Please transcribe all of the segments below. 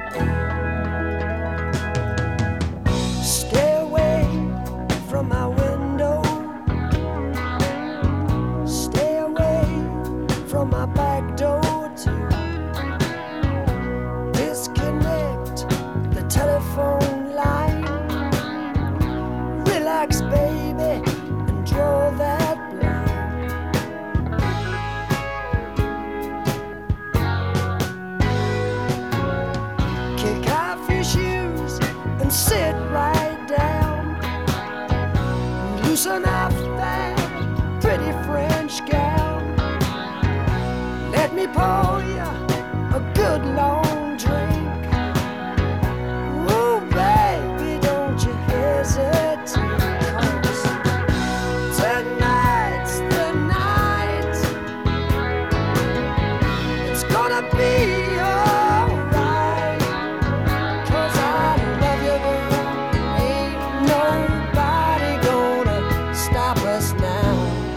Stay away from my window. Stay away from my back door too. Disconnect the telephone line. Relax, baby, and draw that blind. Kick off your shoes and sit right down. Loosen up that pretty French gown. Let me pour you a good long drink. Ooh, baby, don't you hesitate, 'cause tonight's the night. It's gonna be alright, 'cause I love you, girl. Ain't nobody gonna stop us now.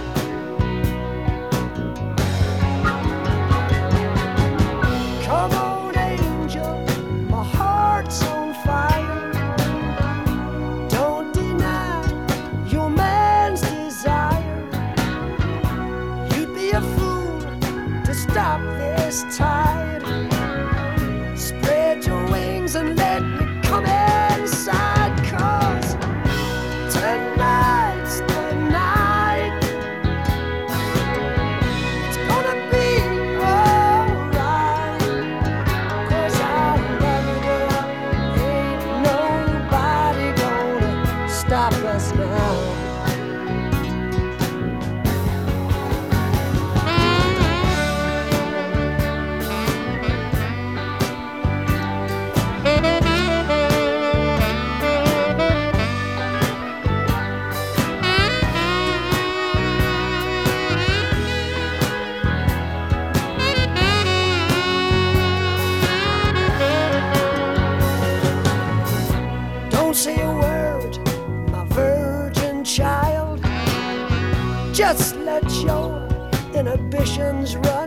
Come on, angel, my heart's on fire. Don't deny your man's desire. You'd be a fool to stop this tide. Spread your wings and let me come inside, 'cause tonight's the night. It's gonna be alright, 'cause I love you, girl. Ain't nobody gonna stop us now. Don't say a word, my child. Just let your inhibitions run.